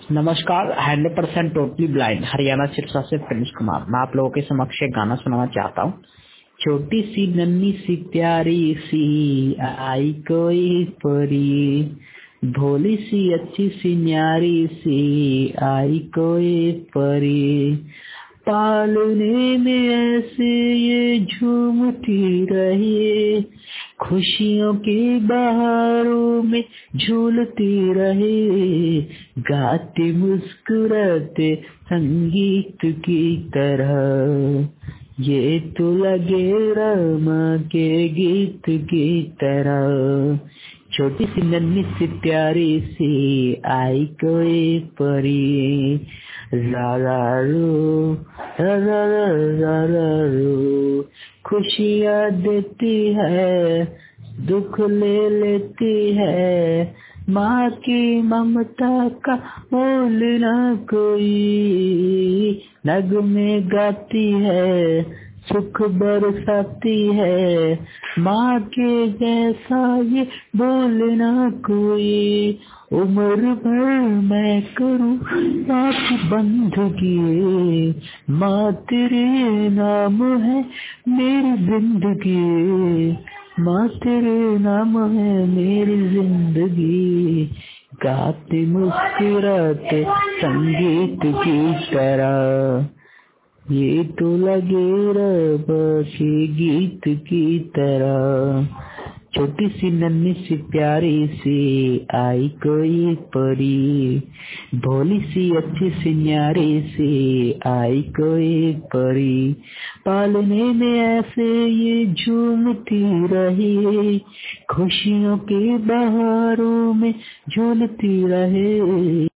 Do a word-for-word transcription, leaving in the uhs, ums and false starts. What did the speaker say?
नमस्कार। Hundred percent totally blind Haryana Sirsa से Prince Kumar मैं आप लोगों के समक्ष एक गाना सुनाना चाहता हूँ। छोटी सी नन्ही सी प्यारी सी आई कोई परी, भोली सी अच्छी सी न्यारी सी आई कोई परी, पालने में ऐसे ये झूमती रही, खुशियों की बहारों में झूलती रहे, गाते मुस्कुराते संगीत की तरह, ये तो लगे रमा के गीत की तरह। छोटी सी नन्ही सी प्यारी सी आई कोई परी, रा रा रो रा रा रा रा रो, खुशियाँ देती है दुख ले लेती है, माँ की ममता का मोल ना कोई, नगमे गाती है सुख बरसाती है, माँ के जैसा ये बोलना कोई, उम्र भर मैं करूँ आपकी बंदगी, माँ तेरे नाम है मेरी जिंदगी, माँ तेरे नाम है मेरी जिंदगी, गाते मुस्कुराते संगीत की तरह, ये तो लगे रब के गीत की तरह। छोटी सी नन्ही सी प्यारी सी आई कोई परी, भोली सी अच्छी सी न्यारी सी आई कोई परी, पालने में ऐसे ये झूमती रही, खुशियों के बहारों में झूलती रहे।